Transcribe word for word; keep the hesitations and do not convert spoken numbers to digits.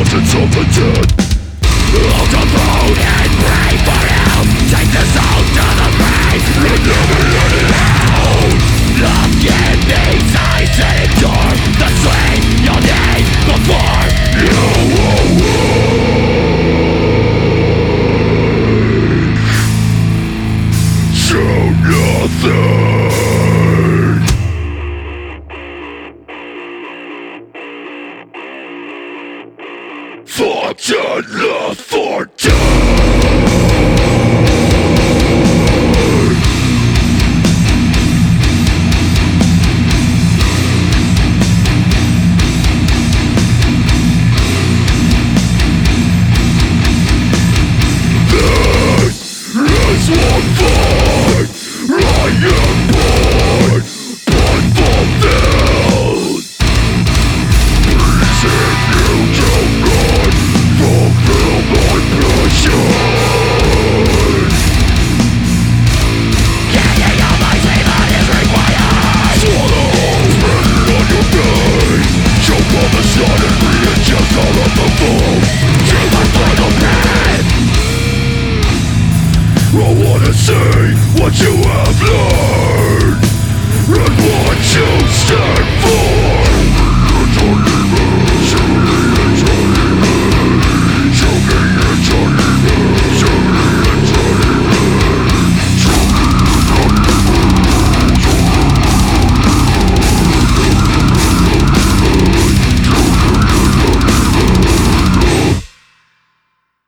Visions of the dead. Hold the road and pray for help. Take the soul to the grave and never let it out. Love can be size and endure the slain you'll need before you awake. Show nothing. Fortune left for This is one fight. I am born, born fulfilled. Pleasing you to God, fulfill my passion. Getting on my table is required. Swallow open on your face. Choke on the sun and readjust all of the foam. Take my final breath. I wanna see what you have learned and what you stand for.